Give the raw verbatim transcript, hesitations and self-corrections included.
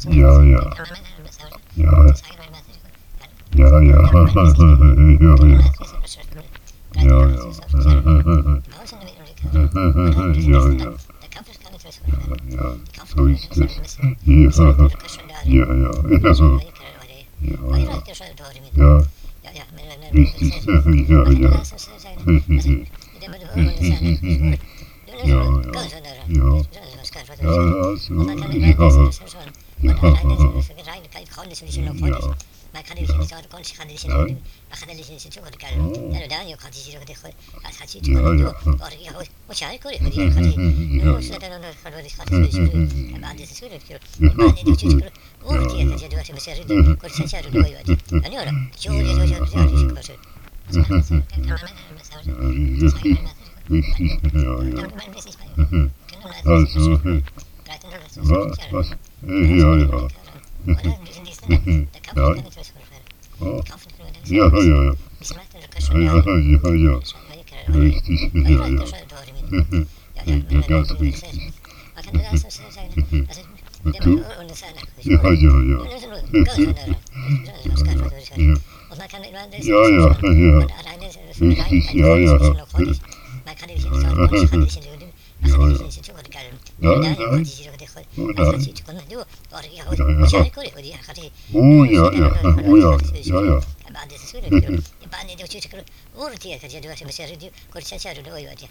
Ja, ja. Ja, ja, ja. Ja, ja. Ja, ja. Ja, ja. Ja, so ist es. Ja, ja, ja. Ja, ja. Ja, richtig. Ja, ja. Ja, ja. Ja. Ja, also, ja. Also, was? Ja, ja. Ja. Oh. Ja, ja, ja. Ja, ja, ja. Richtig, ja, ja. Ja, ganz richtig. Du? Ja, ja, ja. Ja, ja, ja. Richtig, ja, ja. Ja, ja. Ja, ja. Oh, ja, ja. Oh, ja. Ja, ja. Bande